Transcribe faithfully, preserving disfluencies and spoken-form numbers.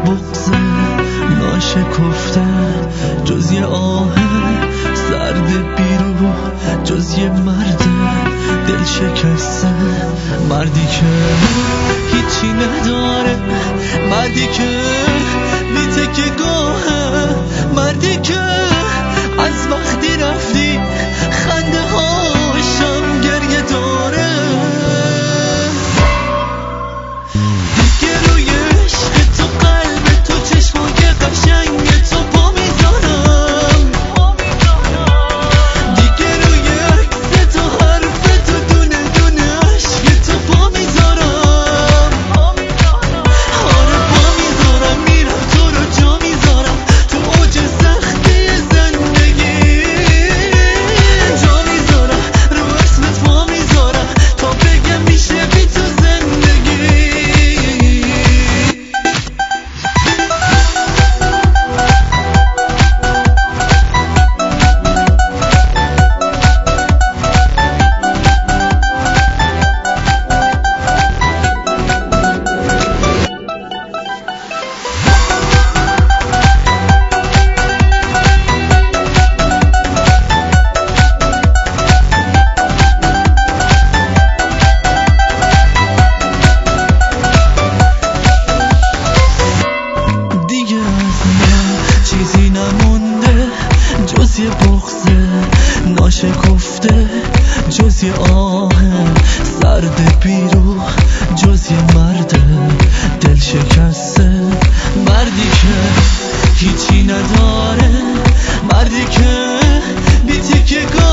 بغض ناشکفته، جز یه آه سرد بیرو، جز یه مرد دل شکسته. مردی که هیچی نداره، مردی که بی تکیه‌گاهه، مردی که از وقتی رفتی خنده هاشم گریه داره. دیگه روی عشق تو، قلب تو، چشمای قشنگ تو پا میذارم. دیگه روی عکس تو، حرف تو، دونه دونه عشق تو پا میذارم. آره پا میذارم، میرم تو رو جا میذارم، تو اوج سختی زندگی جا میذارم، رو اسمت پا میذارم تا بگم میشه بی تو زندگی. چیزی نمونده جز یه بغض ناشکفته، جز یه آه سرد بیرو، جز یه مرد دل شکسته. مردی که هیچی نداره، مردی که بی تکیه‌گاه